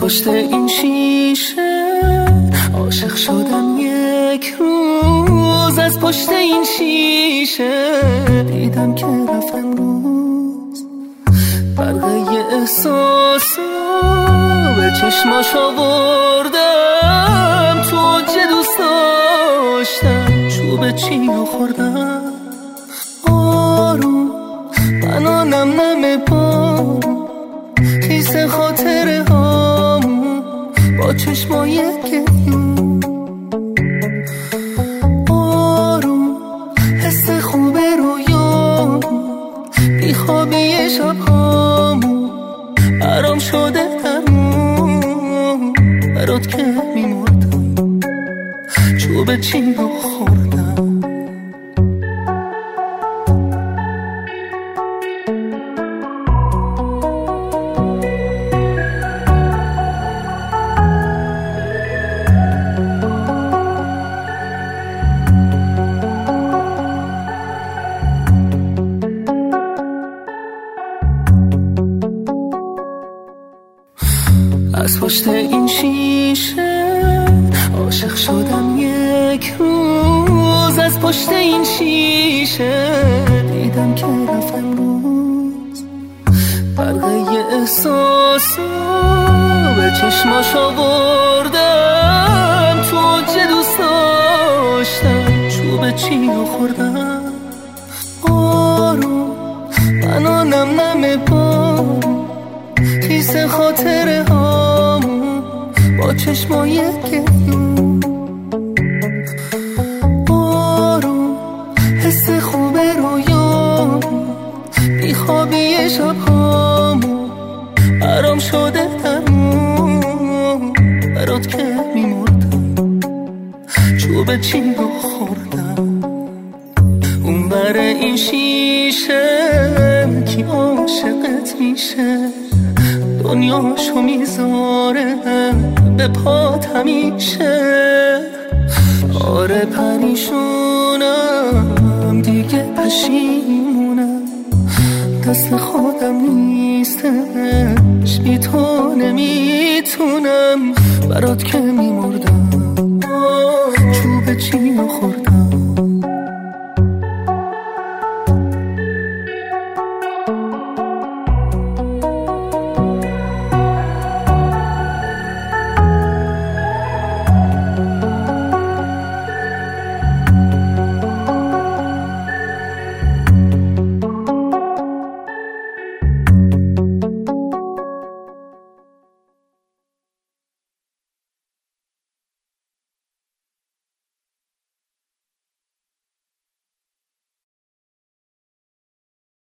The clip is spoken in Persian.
پشت این شیشه عاشق شدم یک روز. از پشت این شیشه دیدم که رفت امروز. برقه احساسو به چشماش آوردم، تو چه دوست داشتم چوب چینو خوردم. آروم منو نم نم بارون خیس خاطره هامون با چشمای گریون. آروم حس خوب رویامون بیخوابی شب هامون برام شده درمون. برات که میمردم چوب چین رو خوردم. از پشت این شیشه عاشق شدم یک روز. از پشت این شیشه دیدم که رفت امروز. برقه احساسو به چشماش آوردم، تو چه دوست داشتم چوب چینو خوردم. آروم منو نم نم بارون خیس خاطره هامون با چشمای گریون. آروم حس خوب رویامون بیخوابی شب هامون برام شده درمون. برات که میمردم چوب چین رو خوردم. اون بر این شیشه کی عاشقت میشه، دنیاشو میذاره به پات همیشه. آره پریشونم دیگه پشیمونم، دست خودم نیستش بی تو نمیتونم. برات که میمونم